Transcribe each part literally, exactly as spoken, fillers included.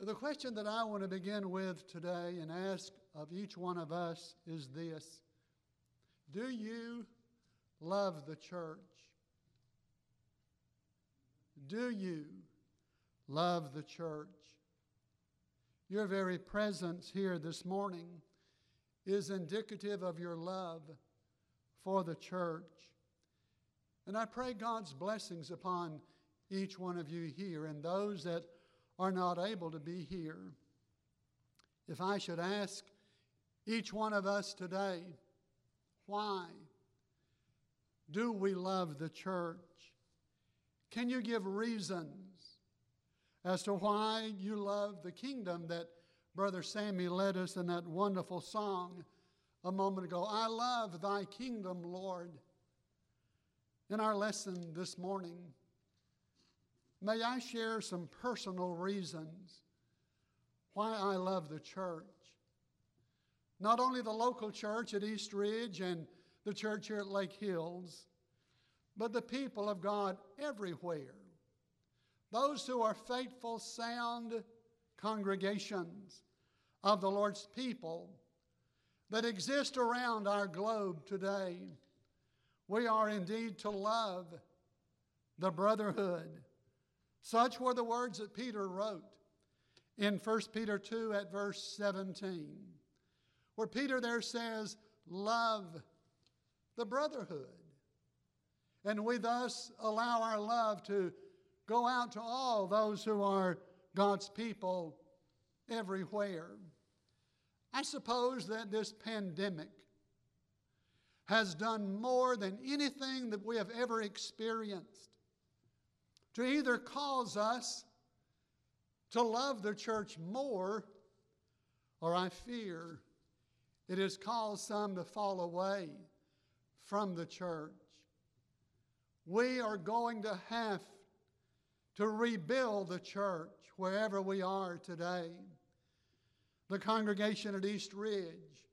The question that I want to begin with today and ask of each one of us is this: do you love the church? Do you love the church? Your very presence here this morning is indicative of your love for the church. And I pray God's blessings upon each one of you here and those that are not able to be here. If I should ask each one of us today, why do we love the church? Can you give reasons as to why you love the kingdom that Brother Sammy led us in that wonderful song a moment ago? I love thy kingdom, Lord. In our lesson this morning, may I share some personal reasons why I love the church. Not only the local church at East Ridge and the church here at Lake Hills, but the people of God everywhere. Those who are faithful, sound congregations of the Lord's people that exist around our globe today. We are indeed to love the brotherhood. Such were the words that Peter wrote in First Peter two at verse seventeen, where Peter there says, love the brotherhood. And we thus allow our love to go out to all those who are God's people everywhere. I suppose that this pandemic has done more than anything that we have ever experienced to either cause us to love the church more, or I fear it has caused some to fall away from the church. We are going to have to rebuild the church wherever we are today. The congregation at East Ridge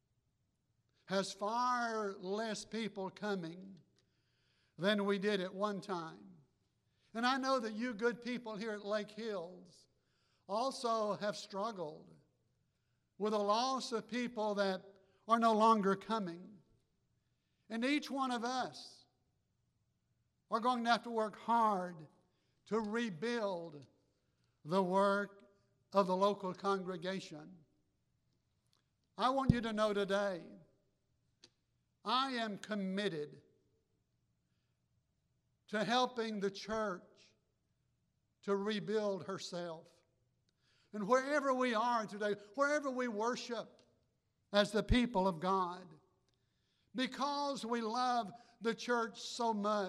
has far less people coming than we did at one time. And I know that you good people here at Lake Hills also have struggled with a loss of people that are no longer coming. And each one of us are going to have to work hard to rebuild the work of the local congregation. I want you to know today, I am committed to helping the church to rebuild herself. And wherever we are today, wherever we worship as the people of God, because we love the church so much,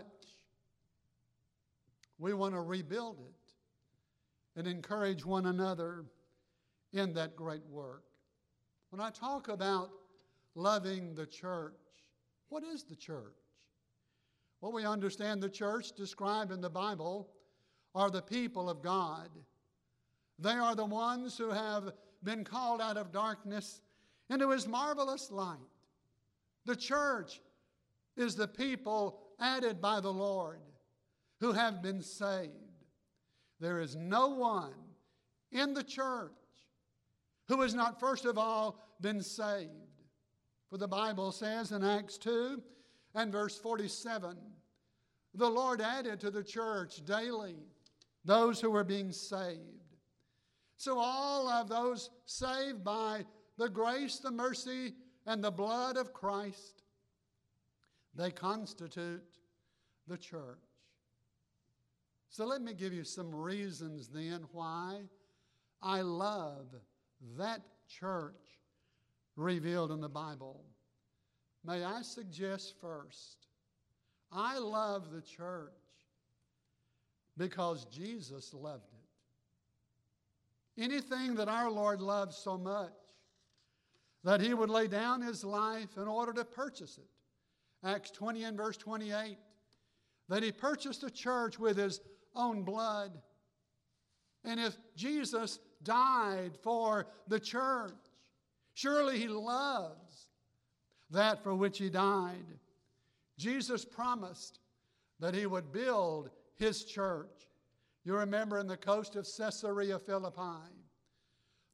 we want to rebuild it and encourage one another in that great work. When I talk about loving the church, what is the church? Well, we understand the church described in the Bible are the people of God. They are the ones who have been called out of darkness into His marvelous light. The church is the people added by the Lord who have been saved. There is no one in the church who has not first of all been saved. For the Bible says in Acts two and verse forty-seven, the Lord added to the church daily those who were being saved. So all of those saved by the grace, the mercy, and the blood of Christ, they constitute the church. So let me give you some reasons then why I love that church revealed in the Bible. May I suggest first, I love the church because Jesus loved it. Anything that our Lord loved so much that He would lay down His life in order to purchase it. Acts twenty and verse twenty-eight, that He purchased the church with His own blood. And if Jesus died for the church, surely He loves that for which He died. Jesus promised that He would build His church. You remember in the coast of Caesarea Philippi,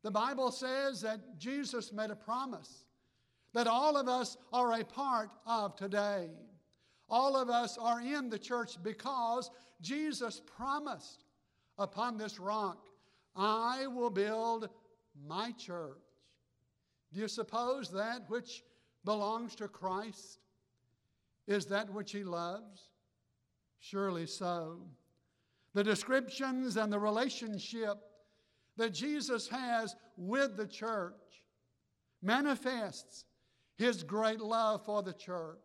The Bible says that Jesus made a promise that all of us are a part of today. All of us are in the church because Jesus promised, upon this rock, I will build my church. Do you suppose that which belongs to Christ is that which he loves? Surely so. The descriptions and the relationship that Jesus has with the church manifests his great love for the church.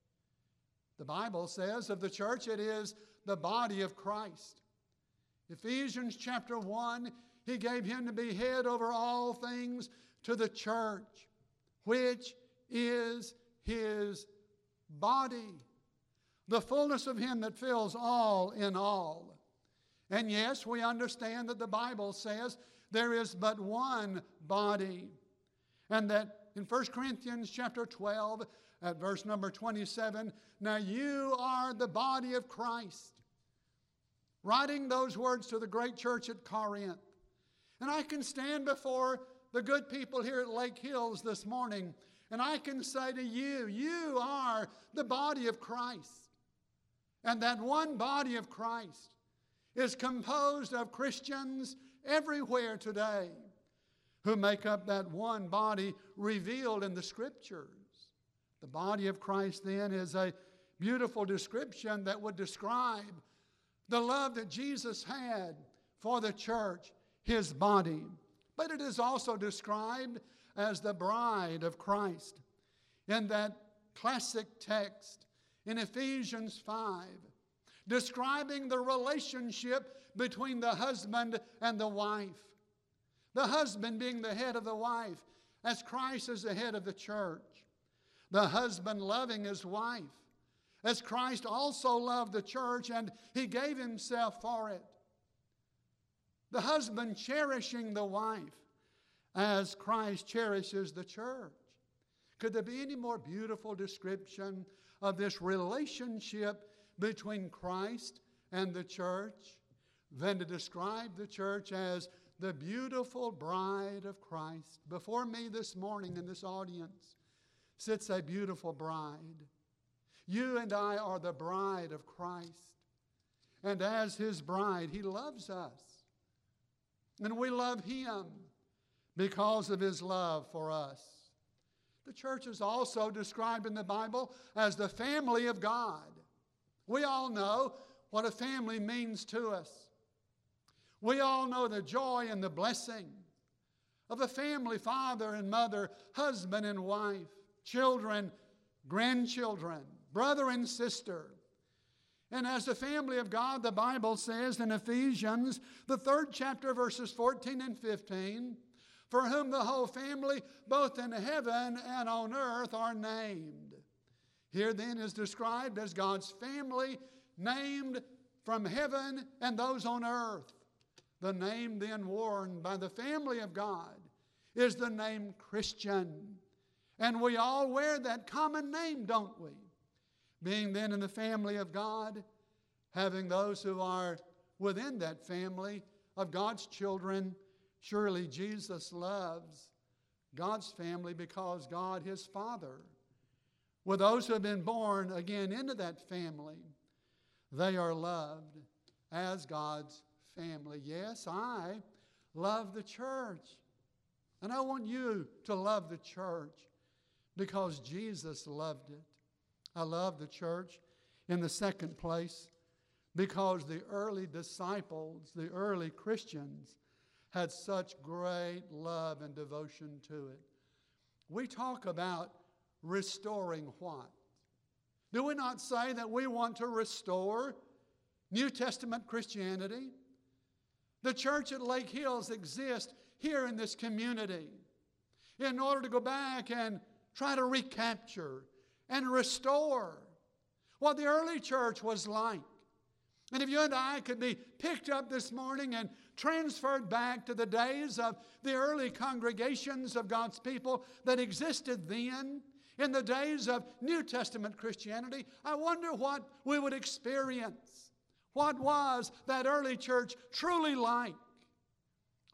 The Bible says of the church, it is the body of Christ. Ephesians chapter one, he gave him to be head over all things to the church, which is his body, the fullness of him that fills all in all. And yes, we understand that the Bible says there is but one body, and that in First Corinthians chapter twelve, at verse number twenty-seven, now you are the body of Christ. Writing those words to the great church at Corinth. And I can stand before the good people here at Lake Hills this morning, and I can say to you, you are the body of Christ. And that one body of Christ is composed of Christians everywhere today who make up that one body revealed in the Scriptures. The body of Christ, then, is a beautiful description that would describe the love that Jesus had for the church, his body. But it is also described as the bride of Christ. In that classic text in Ephesians five, describing the relationship between the husband and the wife. The husband being the head of the wife, as Christ is the head of the church. The husband loving his wife, as Christ also loved the church and he gave himself for it. The husband cherishing the wife, as Christ cherishes the church. Could there be any more beautiful description of this relationship between Christ and the church than to describe the church as the beautiful bride of Christ? Before me this morning in this audience sits a beautiful bride. You and I are the bride of Christ. And as his bride, he loves us. And we love him because of his love for us. The church is also described in the Bible as the family of God. We all know what a family means to us. We all know the joy and the blessing of a family, father and mother, husband and wife, children, grandchildren, brother and sister. And as the family of God, the Bible says in Ephesians, the third chapter, verses fourteen and fifteen, for whom the whole family, both in heaven and on earth, are named. Here then is described as God's family, named from heaven and those on earth. The name then worn by the family of God is the name Christian. And we all wear that common name, don't we? Being then in the family of God, having those who are within that family of God's children, surely Jesus loves God's family because God, his Father, with those who have been born again into that family, they are loved as God's family. Yes, I love the church. And I want you to love the church because Jesus loved it. I love the church in the second place because the early disciples, the early Christians, had such great love and devotion to it. We talk about restoring what? Do we not say that we want to restore New Testament Christianity? The church at Lake Hills exists here in this community in order to go back and try to recapture and restore what the early church was like. And if you and I could be picked up this morning and transferred back to the days of the early congregations of God's people that existed then, in the days of New Testament Christianity, I wonder what we would experience. What was that early church truly like?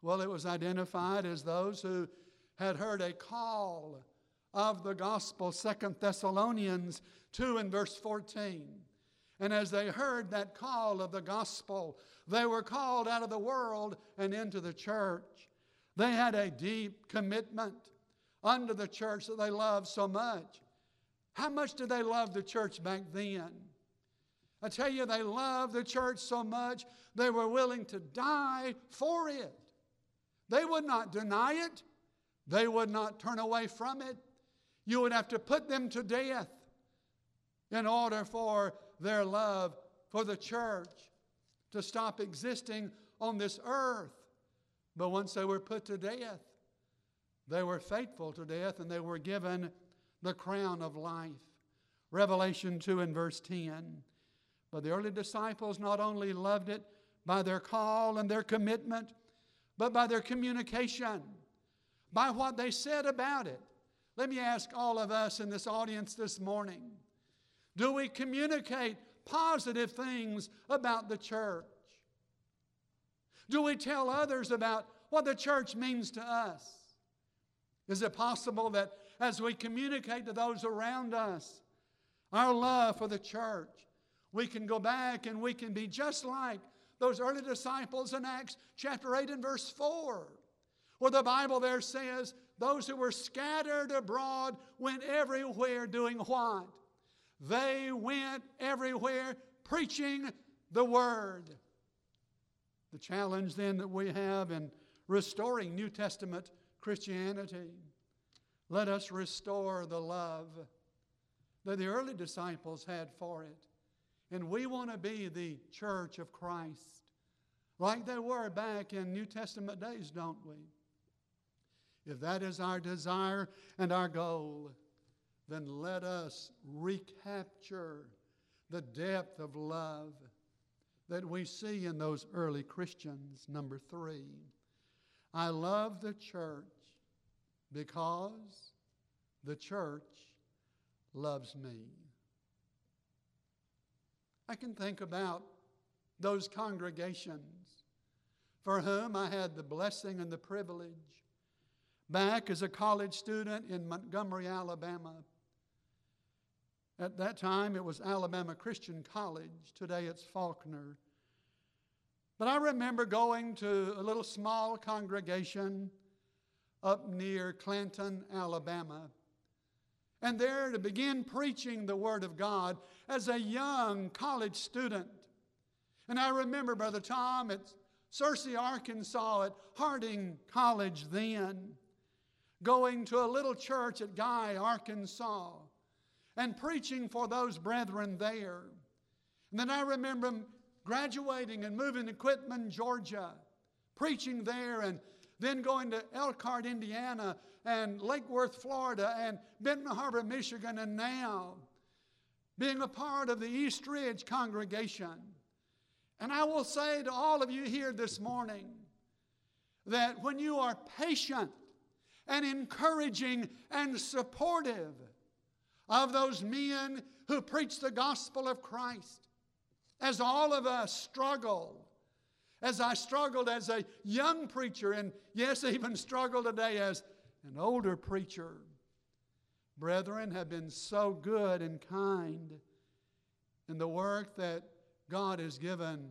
Well, it was identified as those who had heard a call of the gospel, Second Thessalonians two and verse fourteen. And as they heard that call of the gospel, they were called out of the world and into the church. They had a deep commitment unto the church that they loved so much. How much did they love the church back then? I tell you, they loved the church so much, they were willing to die for it. They would not deny it. They would not turn away from it. You would have to put them to death in order for their love for the church to stop existing on this earth. But once they were put to death, they were faithful to death, and they were given the crown of life. Revelation two and verse ten. But the early disciples not only loved it by their call and their commitment, but by their communication, by what they said about it. Let me ask all of us in this audience this morning, do we communicate positive things about the church? Do we tell others about what the church means to us? Is it possible that as we communicate to those around us our love for the church, we can go back and we can be just like those early disciples in Acts chapter eight and verse four, where the Bible there says, those who were scattered abroad went everywhere doing what? They went everywhere preaching the Word. The challenge then that we have in restoring New Testament Christianity, let us restore the love that the early disciples had for it. And we want to be the church of Christ like they were back in New Testament days, don't we? If that is our desire and our goal, then let us recapture the depth of love that we see in those early Christians. Number three, I love the church because the church loves me. I can think about those congregations for whom I had the blessing and the privilege back as a college student in Montgomery, Alabama. At that time, it was Alabama Christian College. Today, it's Faulkner. But I remember going to a little small congregation up near Clanton, Alabama, and there to begin preaching the Word of God as a young college student. And I remember, Brother Tom, at Searcy, Arkansas, at Harding College then, going to a little church at Guy, Arkansas, and preaching for those brethren there. And then I remember graduating and moving to Quitman, Georgia, preaching there, and then going to Elkhart, Indiana, and Lake Worth, Florida, and Benton Harbor, Michigan, and now being a part of the East Ridge congregation. And I will say to all of you here this morning that when you are patient and encouraging and supportive of those men who preach the gospel of Christ, as all of us struggle, as I struggled as a young preacher, and yes, even struggle today as an older preacher, brethren have been so good and kind in the work that God has given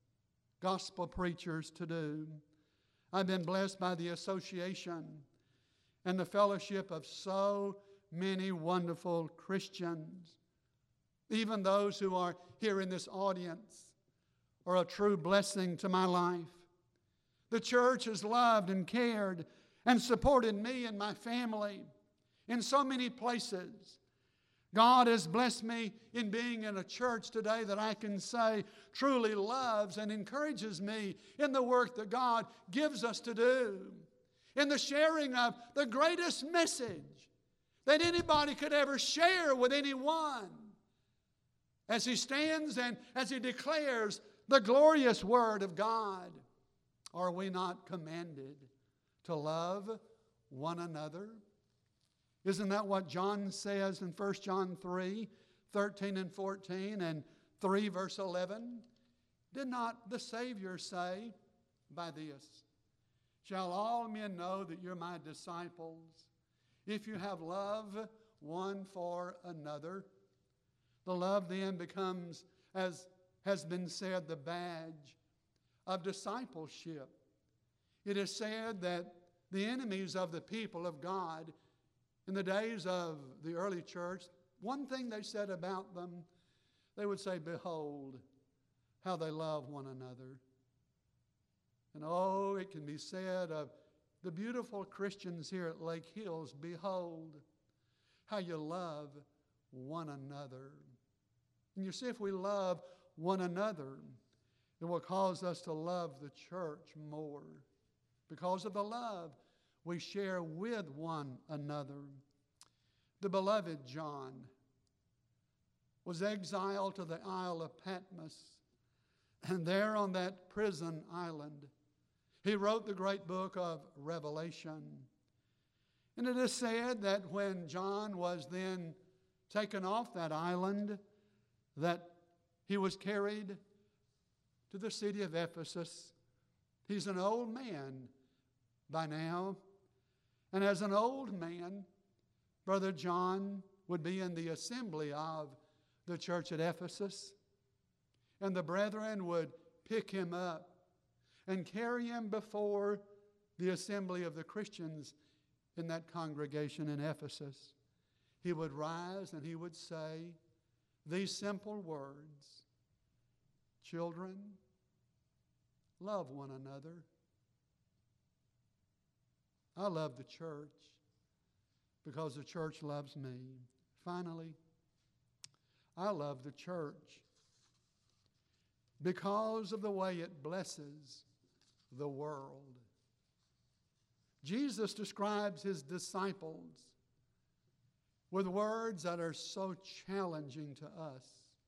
gospel preachers to do. I've been blessed by the association and the fellowship of so many wonderful Christians. Even those who are here in this audience are a true blessing to my life. The church has loved and cared and supported me and my family in so many places. God has blessed me in being in a church today that I can say truly loves and encourages me in the work that God gives us to do, in the sharing of the greatest message that anybody could ever share with anyone, as he stands and as he declares the glorious Word of God. Are we not commanded to love one another? Isn't that what John says in First John three, thirteen and fourteen, and three verse eleven? Did not the Savior say by this, shall all men know that you're my disciples, if you have love one for another. The love then becomes, as has been said, the badge of discipleship. It is said that the enemies of the people of God in the days of the early church, one thing they said about them, they would say, behold, how they love one another. And oh, it can be said of the beautiful Christians here at Lake Hills, behold, how you love one another. And you see, if we love one another, it will cause us to love the church more because of the love we share with one another. The beloved John was exiled to the Isle of Patmos, and there on that prison island, he wrote the great book of Revelation. And it is said that when John was then taken off that island, that he was carried to the city of Ephesus. He's an old man by now. And as an old man, Brother John would be in the assembly of the church at Ephesus. And the brethren would pick him up and carry him before the assembly of the Christians in that congregation in Ephesus. He would rise and he would say these simple words: children, love one another. I love the church because the church loves me. Finally, I love the church because of the way it blesses the world. Jesus describes his disciples with words that are so challenging to us.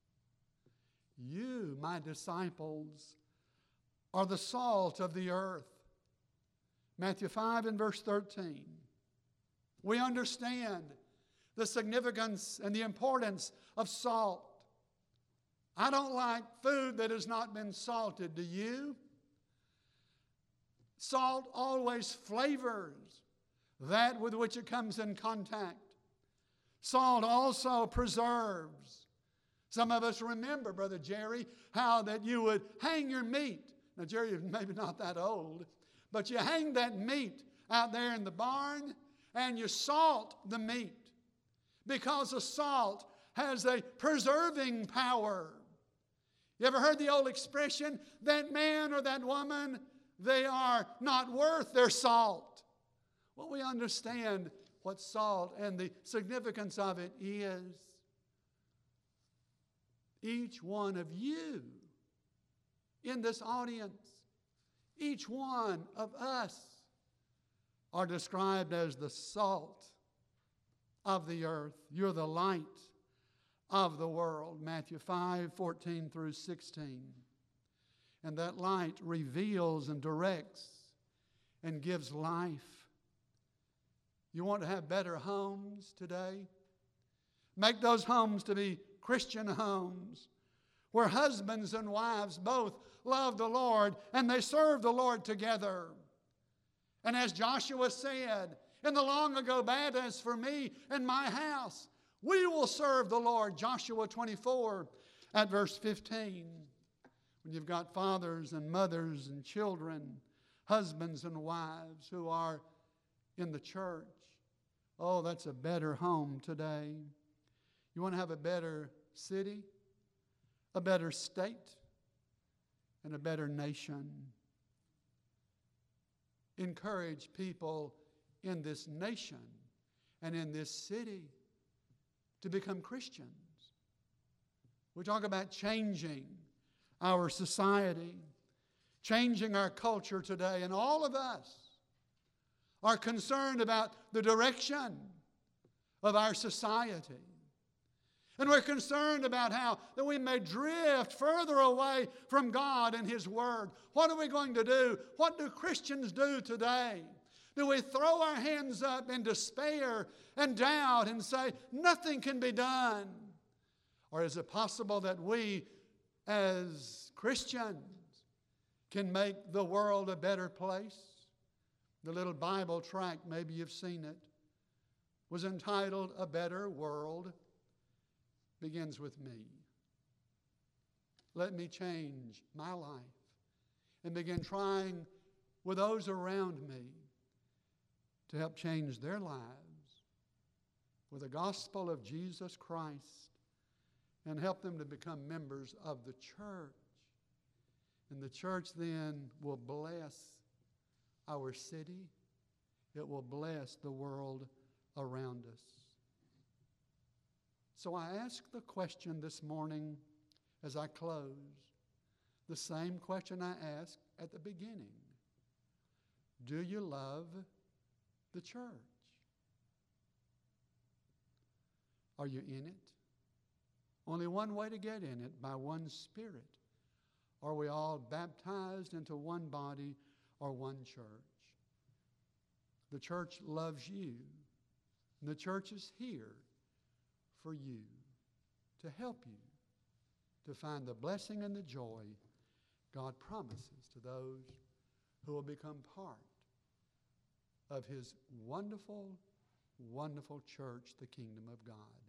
You, my disciples, are the salt of the earth. Matthew five and verse thirteen. We understand the significance and the importance of salt. I don't like food that has not been salted. Do you? Salt always flavors that with which it comes in contact. Salt also preserves. Some of us remember, Brother Jerry, how that you would hang your meat. Now, Jerry is maybe not that old, but you hang that meat out there in the barn and you salt the meat because the salt has a preserving power. You ever heard the old expression, that man or that woman, they are not worth their salt? Well, we understand what salt and the significance of it is. Each one of you in this audience, each one of us are described as the salt of the earth. You're the light of the world. Matthew five, fourteen through sixteen. And that light reveals and directs and gives life. You want to have better homes today? Make those homes to be Christian homes where husbands and wives both love the Lord and they serve the Lord together. And as Joshua said, in the long ago, "But as for me and my house, we will serve the Lord." Joshua twenty-four at verse fifteen. When you've got fathers and mothers and children, husbands and wives who are in the church, oh, that's a better home today. You want to have a better city, a better state, and a better nation. Encourage people in this nation and in this city to become Christians. We talk about changing our society, changing our culture today, and all of us are concerned about the direction of our society. And we're concerned about how that we may drift further away from God and His Word. What are we going to do? What do Christians do today? Do we throw our hands up in despair and doubt and say, nothing can be done? Or is it possible that we, as Christians, can make the world a better place? The little Bible tract, maybe you've seen it, was entitled A Better World Begins with Me. Let me change my life and begin trying with those around me to help change their lives with the gospel of Jesus Christ and help them to become members of the church. And the church then will bless our city. It will bless the world around us. So I ask the question this morning as I close, the same question I asked at the beginning. Do you love the church? Are you in it? Only one way to get in it, by one Spirit. Are we all baptized into one body or one church? The church loves you. And the church is here for you, to help you to find the blessing and the joy God promises to those who will become part of His wonderful, wonderful church, the kingdom of God.